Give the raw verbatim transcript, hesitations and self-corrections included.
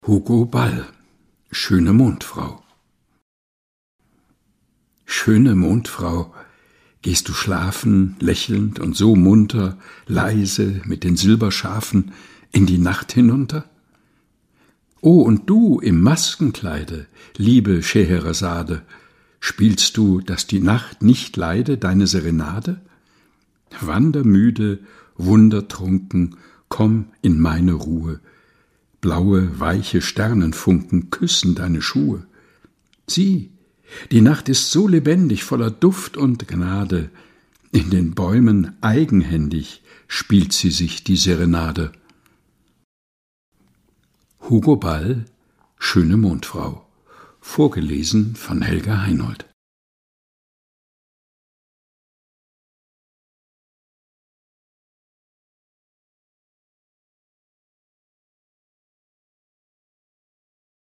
Hugo Ball, schöne Mondfrau. Schöne Mondfrau, gehst du schlafen, lächelnd und so munter, leise mit den Silberschafen in die Nacht hinunter? O, und du im Maskenkleide, liebe Scheherazade, spielst du, dass die Nacht nicht leide, deine Serenade? Wandermüde, wundertrunken, komm in meine Ruhe, blaue, weiche Sternenfunken küssen deine Schuhe. Sieh, die Nacht ist so lebendig, voller Duft und Gnade, in den Bäumen eigenhändig spielt sie sich die Serenade. Hugo Ball, schöne Mondfrau, vorgelesen von Helga Heinold.